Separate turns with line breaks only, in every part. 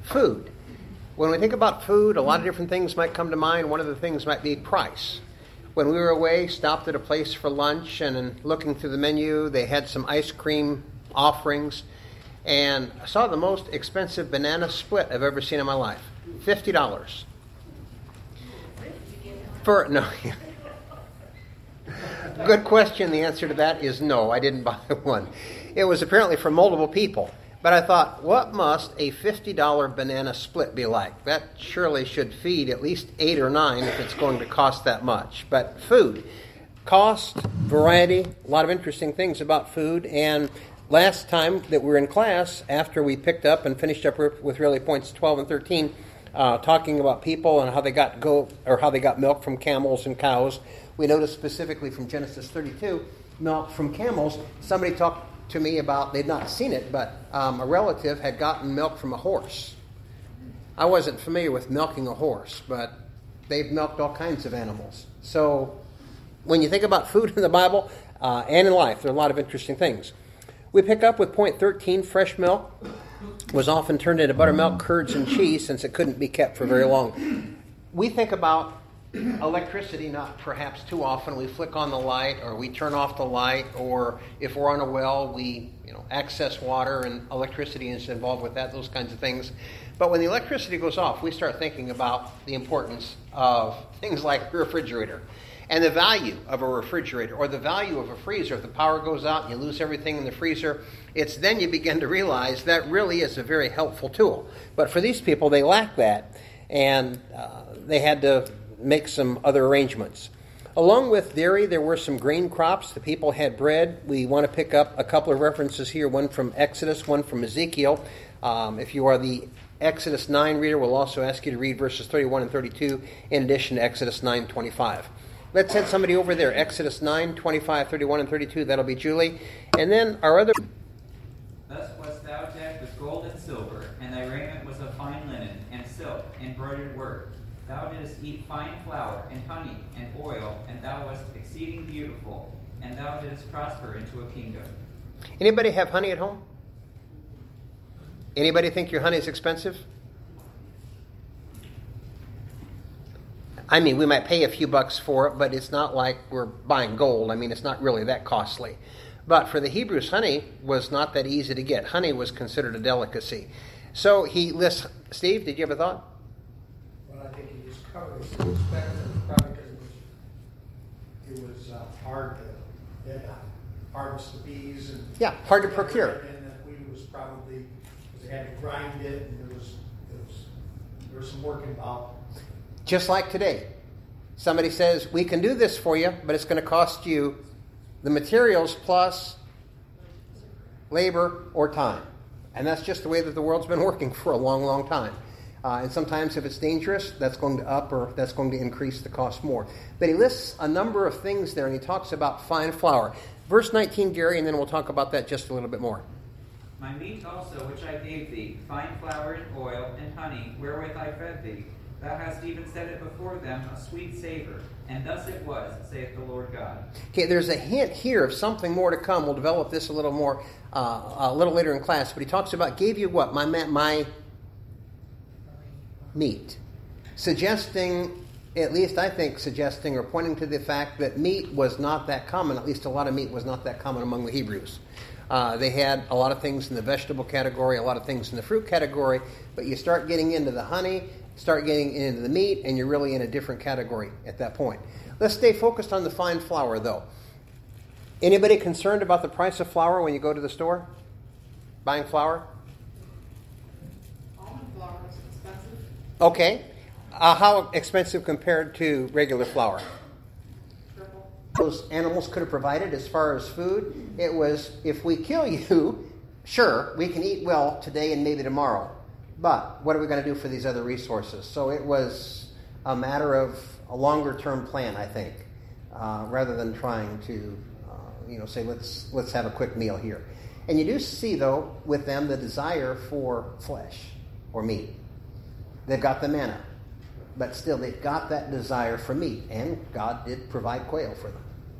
Food. When we think about food, a lot of different things might come to mind. One of the things might be price. When we were away, stopped at a place for lunch, and in looking through the menu, they had some ice cream offerings, and I saw the most expensive banana split I've ever seen in my life. $50. No. Good question. The answer to that is no, I didn't buy one. It was apparently for multiple people. But I thought, what must a $50 banana split be like? That surely should feed at least 8 or 9 if it's going to cost that much. But food, cost, variety, a lot of interesting things about food. And last time that we were in class, after we picked up and finished up with really points 12 and 13, talking about people and how they got milk from camels and cows, we noticed specifically from Genesis 32, milk from camels. Somebody talked to me about, they'd not seen it, but a relative had gotten milk from a horse. I wasn't familiar with milking a horse, but they've milked all kinds of animals. So when you think about food in the Bible and in life, there are a lot of interesting things. We pick up with point 13, fresh milk was often turned into buttermilk, curds, and cheese since it couldn't be kept for very long. We think about electricity not perhaps too often. We flick on the light, or we turn off the light, or if we're on a well, we access water, and electricity is involved with that, those kinds of things. But when the electricity goes off, we start thinking about the importance of things like a refrigerator and the value of a refrigerator, or the value of a freezer. If the power goes out and you lose everything in the freezer, it's then you begin to realize that really is a very helpful tool. But for these people, they lack that, and they had to make some other arrangements. Along with dairy, there were some grain crops. The people had bread. We want to pick up a couple of references here, one from Exodus, one from Ezekiel. If you are the Exodus 9 reader, we'll also ask you to read verses 31 and 32 in addition to Exodus 9:25. Let's send somebody over there, Exodus 9, 25, 31, and 32. That'll be Julie. And then our other...
Thus wast thou decked with gold and silver, and thy raiment was of fine linen, and silk, and broidered work. Thou didst eat fine flour, and honey, and oil, and thou wast exceeding beautiful, and thou didst prosper into a kingdom.
Anybody have honey at home? Anybody think your honey is expensive? I mean, we might pay a few bucks for it, but it's not like we're buying gold. I mean, it's not really that costly. But for the Hebrews, honey was not that easy to get. Honey was considered a delicacy. So he lists... Steve, did you have a thought?
Well, I think he just covered it. It was expensive, probably because it was hard to harvest the bees. And
hard to procure.
And the wheat was probably, because they had to grind it, and there was some work involved.
Just like today. Somebody says, we can do this for you, but it's going to cost you the materials plus labor or time. And that's just the way that the world's been working for a long, long time. And sometimes if it's dangerous, that's going to up or that's going to increase the cost more. But he lists a number of things there, and he talks about fine flour. Verse 19, Gary, and then we'll talk about that just a little bit more.
My meat also, which I gave thee, fine flour and oil and honey, wherewith I fed thee. Thou hast even set it before them a sweet savor. And thus it was, saith the Lord God. Okay,
there's a hint here of something more to come. We'll develop this a little more a little later in class. But he talks about, gave you what? My meat. Suggesting, at least I think suggesting or pointing to the fact that meat was not that common. At least a lot of meat was not that common among the Hebrews. They had a lot of things in the vegetable category, a lot of things in the fruit category. But you start getting into the honey, start getting into the meat, and you're really in a different category at that point. Let's stay focused on the fine flour, though. Anybody concerned about the price of flour when you go to the store? Buying flour?
Almond flour is expensive.
Okay. How expensive compared to regular flour?
Triple.
Those animals could have provided as far as food. It was, if we kill you, sure, we can eat well today and maybe tomorrow. But what are we going to do for these other resources? So it was a matter of a longer-term plan, I think, rather than trying to, say, let's have a quick meal here. And you do see, though, with them the desire for flesh or meat. They've got the manna, but still they've got that desire for meat, and God did provide quail for them.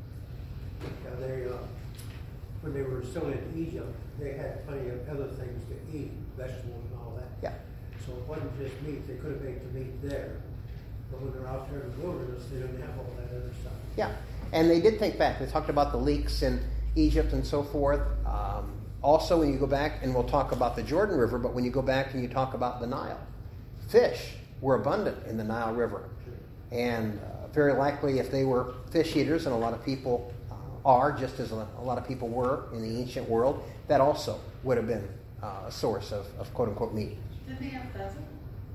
When they were still in Egypt, they had plenty of other things to eat, vegetables and all that.
Yeah.
So it wasn't just meat, they could have baked the meat there. But when they're out there in the wilderness, they didn't have all that other stuff.
Yeah, and they did think back. They talked about the leeks in Egypt and so forth. Also, when you go back, and we'll talk about the Jordan River, but when you go back and you talk about the Nile, fish were abundant in the Nile River. And very likely, if they were fish eaters, and a lot of people are, just as a lot of people were in the ancient world, that also would have been a source of quote-unquote meat.
Did they have pheasant?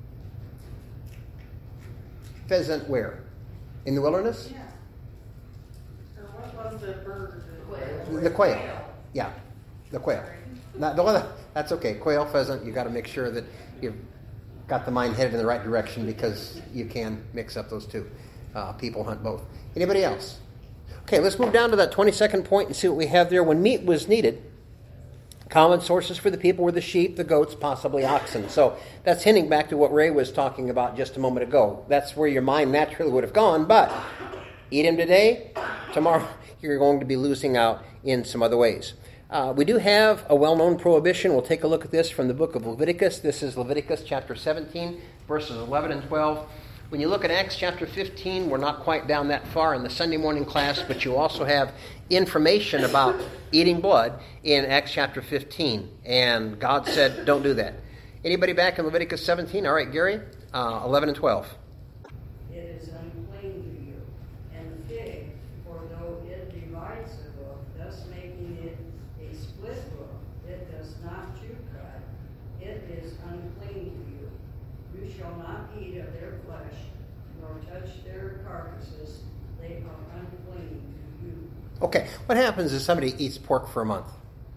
Pheasant where? In the wilderness?
Yeah. Or what was the bird?
The quail. Yeah, the quail. That's okay. Quail, pheasant, you got to make sure that you've got the mind headed in the right direction, because you can mix up those two. People hunt both. Anybody else? Okay, let's move down to that 22nd point and see what we have there. When meat was needed, common sources for the people were the sheep, the goats, possibly oxen. So that's hinting back to what Ray was talking about just a moment ago. That's where your mind naturally would have gone, but eat them today, tomorrow you're going to be losing out in some other ways. We do have a well-known prohibition. We'll take a look at this from the book of Leviticus. This is Leviticus chapter 17, verses 11 and 12. When you look at Acts chapter 15, we're not quite down that far in the Sunday morning class, but you also have information about eating blood in Acts chapter 15. And God said, don't do that. Anybody back in Leviticus 17? All right, Gary, 11 and 12.
It is unclean to you. And the fig, for though it divides the book, thus making it a split book, it does not chew cut, it is unclean to you. You shall not eat of their flesh, nor touch their carcasses. They are unclean to you.
Okay, what happens if somebody eats pork for a month?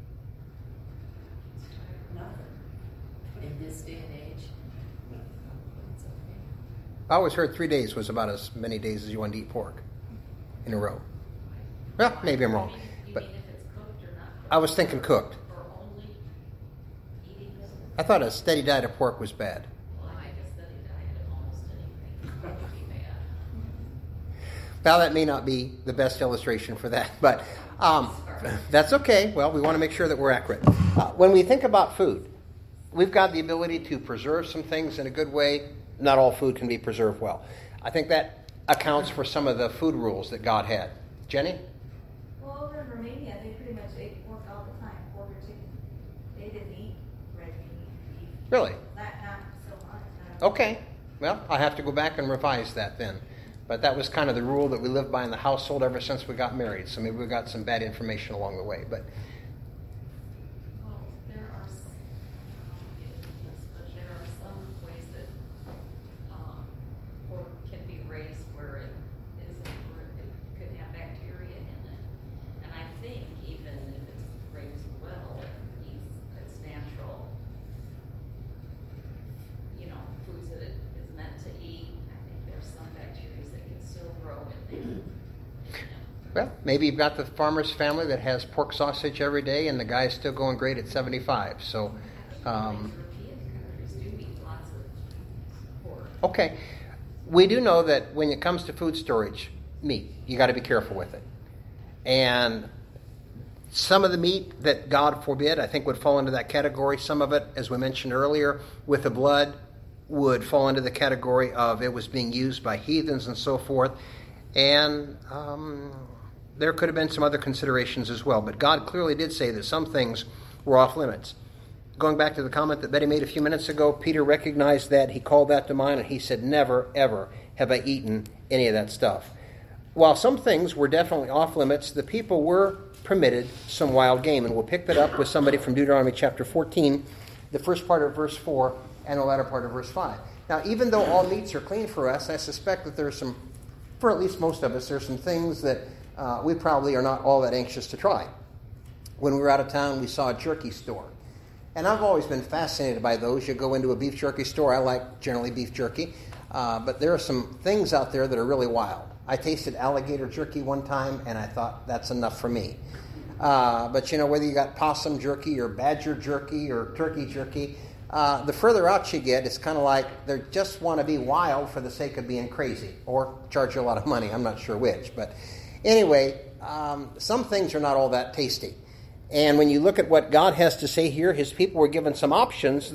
Nothing.
In this day and age, it's okay.
I always heard 3 days was about as many days as you wanted to eat pork in a row. Well, maybe I'm wrong.
You
But
mean if it's cooked or not cooked?
I was thinking cooked.
Or only eating this?
I thought a steady diet of pork was bad.
Well, I guess that a diet of almost anything would be bad.
Now, that may not be the best illustration for that, but that's okay. Well, we want to make sure that we're accurate. When we think about food, we've got the ability to preserve some things in a good way. Not all food can be preserved well. I think that accounts for some of the food rules that God had. Jenny?
Well, over in Romania, they pretty much ate pork all the time, pork or chicken. They didn't eat red meat, beef.
Really?
Not so much.
Okay. Well, I have to go back and revise that then. But that was kind of the rule that we lived by in the household ever since we got married. So maybe we got some bad information along the way. But
Well, there are some ways that pork can be raised where it could have bacteria in it. And I think even if it's raised well, it's natural, foods that it is meant to eat. I think there's some bacteria that can still grow in there.
well, maybe you've got the farmer's family that has pork sausage every day, and the guy's still going great at 75. So,
European countries do eat lots of pork.
okay. We do know that when it comes to food storage, meat, you got to be careful with it. And some of the meat that God forbid, I think, would fall into that category. Some of it, as we mentioned earlier, with the blood, would fall into the category of it was being used by heathens and so forth. And there could have been some other considerations as well. But God clearly did say that some things were off limits. Going back to the comment that Betty made a few minutes ago, Peter recognized that. He called that to mind, and he said, never, ever have I eaten any of that stuff. While some things were definitely off limits, the people were permitted some wild game. And we'll pick that up with somebody from Deuteronomy chapter 14, the first part of verse 4 and the latter part of verse 5. Now, even though all meats are clean for us, I suspect that there's some, for at least most of us, there's some things that we probably are not all that anxious to try. When we were out of town, we saw a jerky store. And I've always been fascinated by those. You go into a beef jerky store. I like generally beef jerky. But there are some things out there that are really wild. I tasted alligator jerky one time, and I thought, that's enough for me. But, whether you got possum jerky or badger jerky or turkey jerky, the further out you get, it's kind of like they just want to be wild for the sake of being crazy or charge you a lot of money. I'm not sure which. But anyway, some things are not all that tasty. And when you look at what God has to say here, his people were given some options that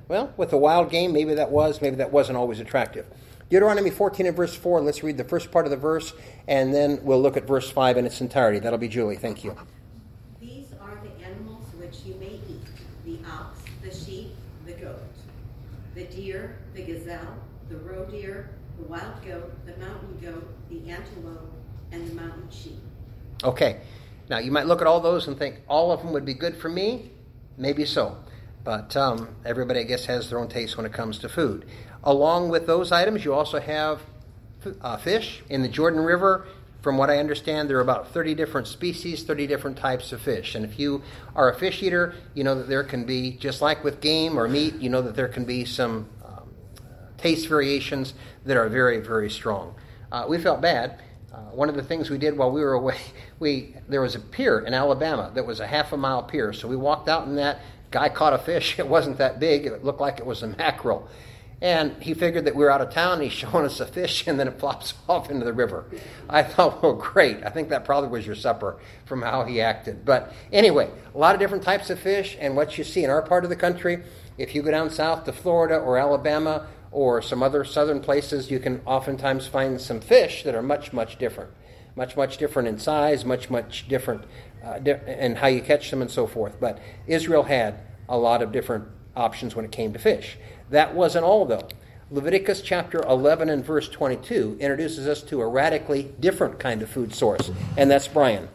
Well, with the wild game, maybe that wasn't always attractive. Deuteronomy 14 and verse 4, let's read the first part of the verse, and then we'll look at verse 5 in its entirety. That'll be Julie. Thank you.
These are the animals which you may eat: the ox, the sheep, the goat, the deer, the gazelle, the roe deer, the wild goat, the mountain goat, the antelope, and the mountain sheep.
Okay. Now, you might look at all those and think, all of them would be good for me? Maybe so. But everybody, I guess, has their own taste when it comes to food. Along with those items, you also have fish. In the Jordan River, from what I understand, there are about 30 different species, 30 different types of fish. And if you are a fish eater, you know that there can be, just like with game or meat, you know that there can be some taste variations that are very, very strong. We felt bad. One of the things we did while we were away, there was a pier in Alabama that was a half-a-mile pier. So we walked out in that. Guy caught a fish. It wasn't that big. It looked like it was a mackerel. And he figured that we were out of town. He's showing us a fish, and then it flops off into the river. I thought, well, great. I think that probably was your supper from how he acted. But anyway, a lot of different types of fish. And what you see in our part of the country, if you go down south to Florida or Alabama or some other southern places, you can oftentimes find some fish that are much, much different. Much, much different in size, much, much different in how you catch them and so forth. But Israel had a lot of different options when it came to fish. That wasn't all, though. Leviticus chapter 11 and verse 22 introduces us to a radically different kind of food source, and that's Brian.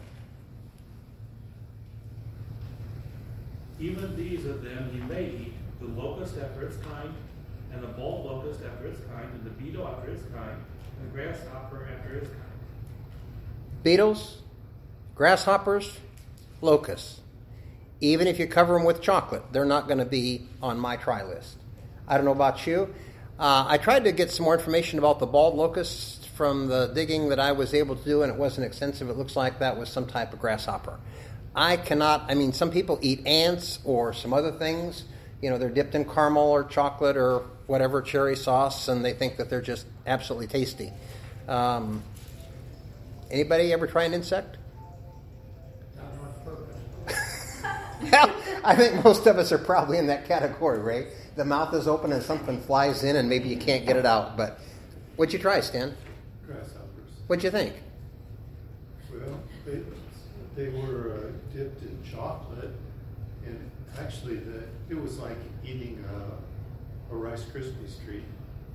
Even these of them you may eat: the locust after its kind, and the bald locust after its kind, and the beetle after its kind, and the grasshopper after its kind.
Beetles, grasshoppers, locusts. Even if you cover them with chocolate, they're not going to be on my try list. I don't know about you. I tried to get some more information about the bald locusts from the digging that I was able to do, and it wasn't extensive. It looks like that was some type of grasshopper. Some people eat ants or some other things. You know, they're dipped in caramel or chocolate or whatever, cherry sauce, and they think that they're just absolutely tasty. Anybody ever try an insect?
Not on purpose.
Well, I think most of us are probably in that category, right? The mouth is open and something flies in and maybe you can't get it out. But what'd you try, Stan?
Grasshoppers.
What'd you think?
Well, they were dipped in chocolate, and actually it was like eating a Rice Krispies treat.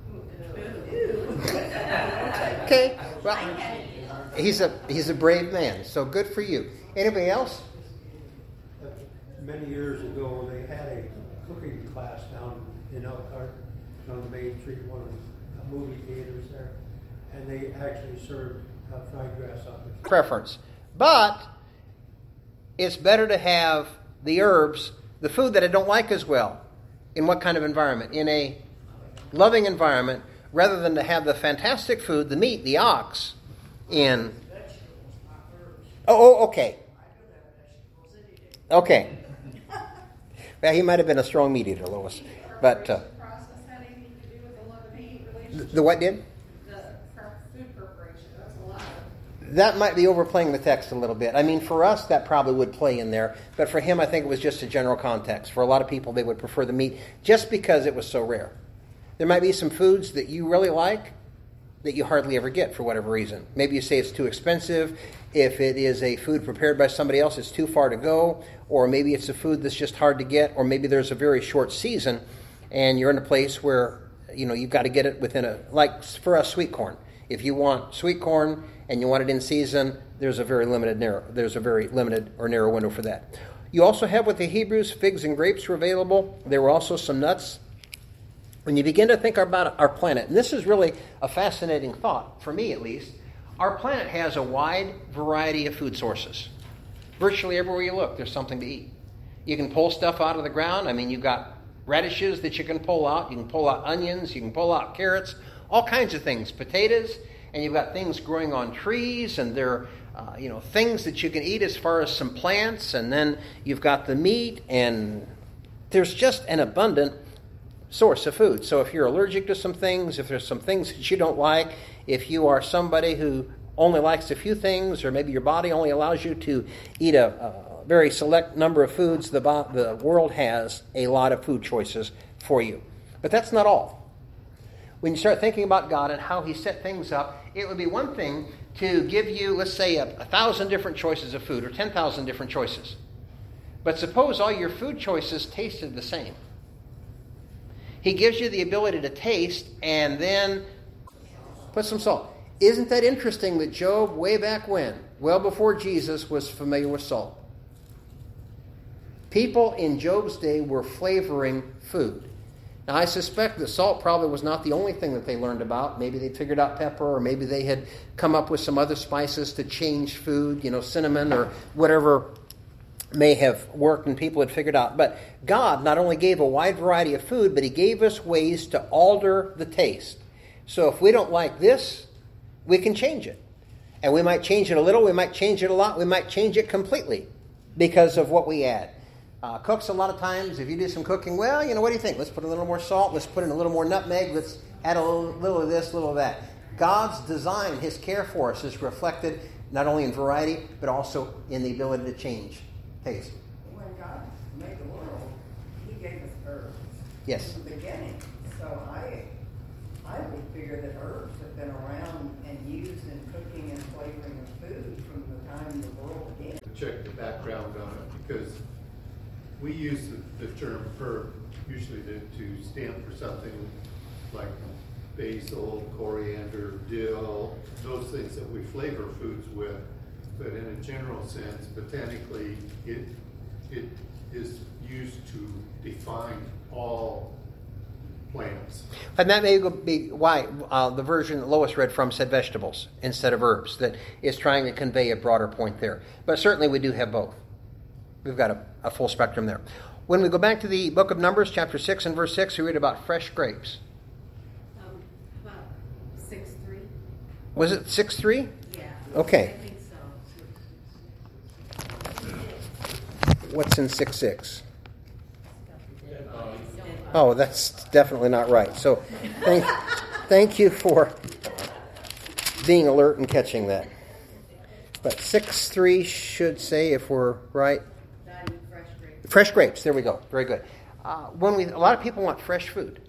Okay, well, he's a brave man, so good for you. Anybody else?
Many years ago, they had a cooking class down in Elkhart, on the Main Street, one of the movie theaters there, and they actually served fried grasshoppers.
Preference. But it's better to have the herbs, the food that I don't like as well, in what kind of environment? In a loving environment, rather than to have the fantastic food, the meat, the ox, in... Oh, okay. Okay. Well, he might have been a strong meat eater, Lois. But
Process had anything to do with the love and hate relationship?
the what did?
The food preparation, that's a lot of...
That might be overplaying the text a little bit. I mean, for us, that probably would play in there. But for him, I think it was just a general context. For a lot of people, they would prefer the meat just because it was so rare. There might be some foods that you really like that you hardly ever get for whatever reason. Maybe you say it's too expensive. If it is a food prepared by somebody else, it's too far to go. Or maybe it's a food that's just hard to get. Or maybe there's a very short season and you're in a place where, you've got to get it within like for us, sweet corn. If you want sweet corn and you want it in season, there's a very limited or narrow window for that. You also have with the Hebrews, figs and grapes were available. There were also some nuts. When you begin to think about our planet, and this is really a fascinating thought, for me at least, our planet has a wide variety of food sources. Virtually everywhere you look, there's something to eat. You can pull stuff out of the ground. I mean, you've got radishes that you can pull out. You can pull out onions. You can pull out carrots. All kinds of things. Potatoes. And you've got things growing on trees. And there are, things that you can eat as far as some plants. And then you've got the meat. And there's just an abundant source of food. So if you're allergic to some things, if there's some things that you don't like, if you are somebody who only likes a few things, or maybe your body only allows you to eat a very select number of foods, the world has a lot of food choices for you. But that's not all. When you start thinking about God and how he set things up, it would be one thing to give you, let's say, 1,000 different choices of food or 10,000 different choices. But suppose all your food choices tasted the same. He gives you the ability to taste and then put some salt. Isn't that interesting that Job, way back when, well before Jesus, was familiar with salt? People in Job's day were flavoring food. Now, I suspect that salt probably was not the only thing that they learned about. Maybe they figured out pepper, or maybe they had come up with some other spices to change food, cinnamon or whatever may have worked and people had figured out. But God not only gave a wide variety of food, but he gave us ways to alter the taste. So if we don't like this, we can change it. And we might change it a little, we might change it a lot, we might change it completely because of what we add. Cooks, a lot of times, if you do some cooking, well, what do you think? Let's put a little more salt, let's put in a little more nutmeg, let's add a little of this, a little of that. God's design, his care for us is reflected not only in variety, but also in the ability to change taste.
When God made the world, he gave us herbs.
Yes.
In the beginning. So I would figure that herbs have been around and used in cooking and flavoring of food from the time the world began.
To check the background on it, because we use the term herb usually to stand for something like basil, coriander, dill, those things that we flavor foods with. But in a general sense, botanically, it is used to define all plants.
And that may be why the version that Lois read from said vegetables instead of herbs, that is trying to convey a broader point there. But certainly we do have both. We've got a full spectrum there. When we go back to the book of Numbers, chapter 6 and verse 6, we read about fresh grapes.
About 6:3.
Was it 6:3?
Yeah.
Okay.
I think so.
What's in 6:6? Oh, that's definitely not right. So thank you for being alert and catching that. But 6:3 should say, if we're right, fresh grapes. There we go. Very good. A lot of people want fresh food,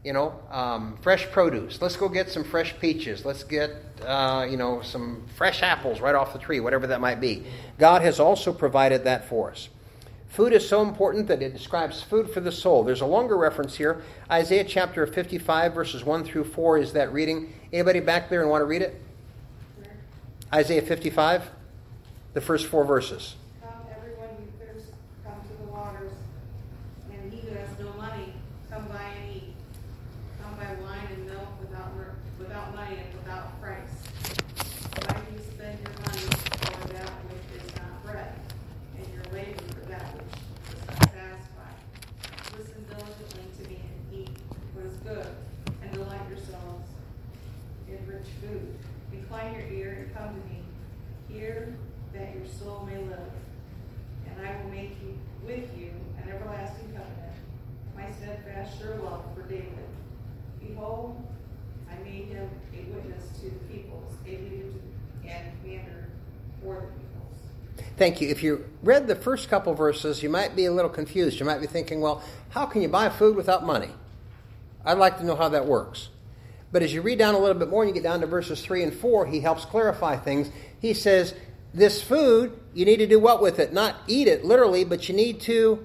fresh produce. Let's go get some fresh peaches. Let's get, some fresh apples right off the tree, whatever that might be. God has also provided that for us. Food is so important that it describes food for the soul. There's a longer reference here. Isaiah chapter 55, verses 1 through 4 is that reading. Anybody back there and want to read it? Isaiah 55, the first 4 verses.
Come, everyone who thirsts, come to the waters. And he who has no money, come buy and eat. Come buy wine and milk without money and without price. Why do you spend your money for that which is not bread, and your labor for that which does not satisfy? Listen diligently to me and eat what is good, and delight yourselves in rich food. Incline your ear and come to me. Hear that your soul may live. And I will make you with you an everlasting covenant, my steadfast sure love for David. Behold, I made him a witness to the peoples, a leader and commander for the peoples.
Thank you. If you read the first couple verses, you might be a little confused. You might be thinking, well, how can you buy food without money? I'd like to know how that works. But as you read down a little bit more and you get down to verses 3 and 4, he helps clarify things. He says, this food, you need to do what with it? Not eat it literally, but you need to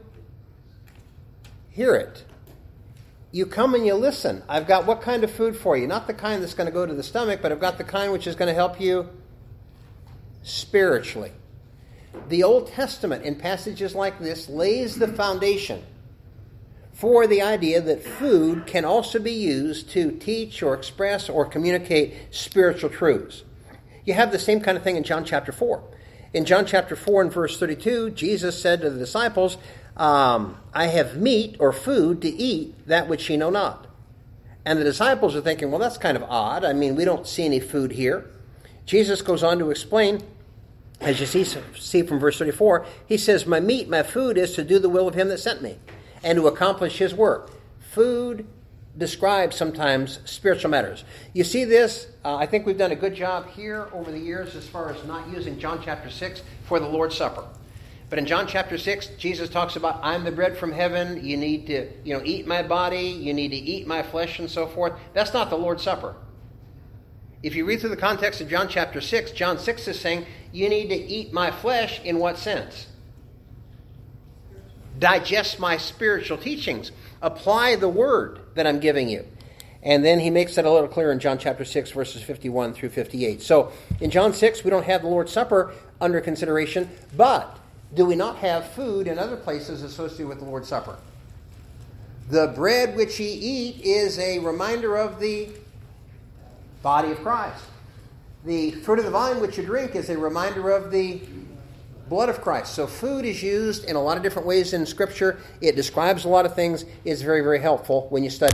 hear it. You come and you listen. I've got what kind of food for you? Not the kind that's going to go to the stomach, but I've got the kind which is going to help you spiritually. The Old Testament, in passages like this, lays the foundation for the idea that food can also be used to teach or express or communicate spiritual truths. You have the same kind of thing in John chapter 4. In John chapter 4 and verse 32, Jesus said to the disciples, I have meat or food to eat, that which ye know not. And the disciples are thinking, well, that's kind of odd. I mean, we don't see any food here. Jesus goes on to explain, as you see from verse 34, he says, my meat, my food is to do the will of him that sent me, and to accomplish his work. Food describes sometimes spiritual matters. You see this, I think we've done a good job here over the years as far as not using John chapter 6 for the Lord's Supper. But in John chapter 6, Jesus talks about, I'm the bread from heaven. You need to, eat my body. You need to eat my flesh and so forth. That's not the Lord's Supper. If you read through the context of John chapter 6, John 6 is saying, you need to eat my flesh in what sense? Digest my spiritual teachings. Apply the word that I'm giving you. And then he makes that a little clearer in John chapter 6, verses 51 through 58. So in John 6, we don't have the Lord's Supper under consideration, but do we not have food in other places associated with the Lord's Supper? The bread which ye eat is a reminder of the body of Christ. The fruit of the vine which you drink is a reminder of the blood of Christ. So food is used in a lot of different ways in Scripture. It describes a lot of things. It's very, very helpful when you study.